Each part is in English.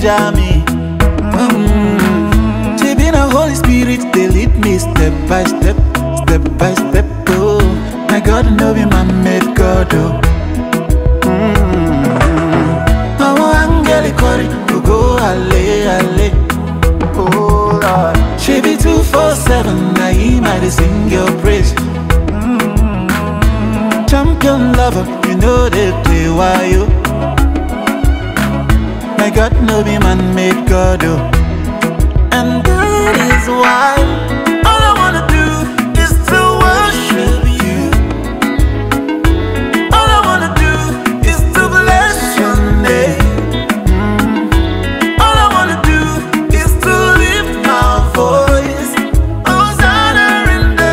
ginger me. She been a Holy Spirit, they lead me step by step, step by step. Oh, my God, no be man made God. Oh, angeli kori, go ale ale. Oh Lord, she be 247, now he might sing your praise. Champion lover, you know they play why you. My God, no be man made God. Oh, and that is why all I wanna do is to worship you. All I wanna do is to bless your name. All I wanna do is to lift my voice. Hosanna in the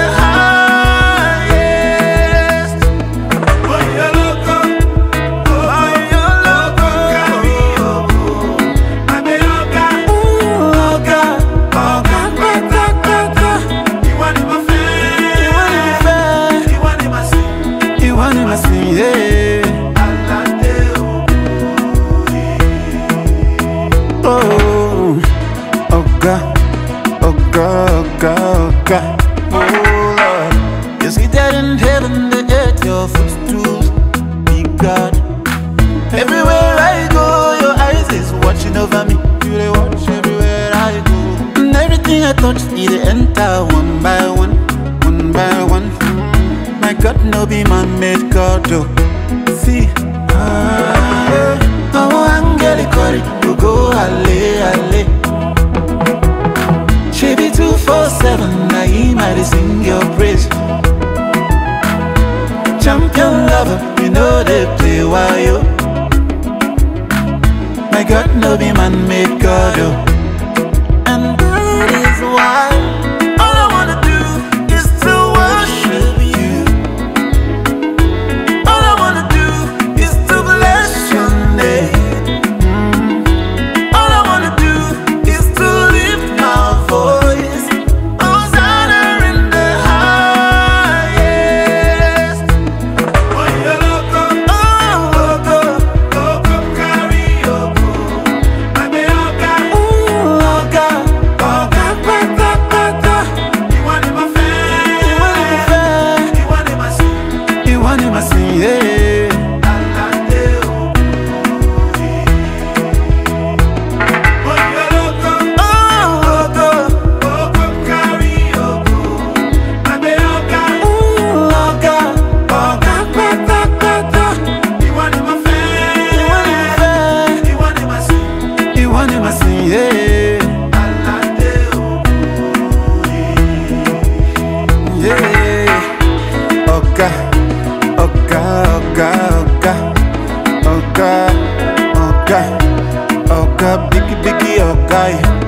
highest. Oh, you're loco. Oh, you're loco. I'm a yoga. Oh, God. Oh, God. You want my fan. You want my sin. You want my sin, yeah. Oh, Oga, Oga, Oga, Oga. Oh Lord, you see that in heaven, the earth, your footstools, be God. Everywhere I go, your eyes is watching over me. You they watch everywhere I go, and everything I touch, need to enter one by one, one by one. My God, no be man made God. Oh, see, oh, angeli kori, go ale ale. She be 247, now he might sing your praise. Champion lover, you know they play why you. My God, no be man made God. Oh, and that is why all I wanna do is to worship you. All I wanna do is to bless your name. All I wanna do is to lift my voice. Hosanna in the highest. Oh, you're loco. Oh, loco. Loco, carry your book. I'm a yoga. Oh, God. Oh, God. You want my fan. You want my sin. You want my sin, yeah. Oga, Oga, Oga, Oga, Oga, Oga, Oga, Biggie, Biggie, Oga.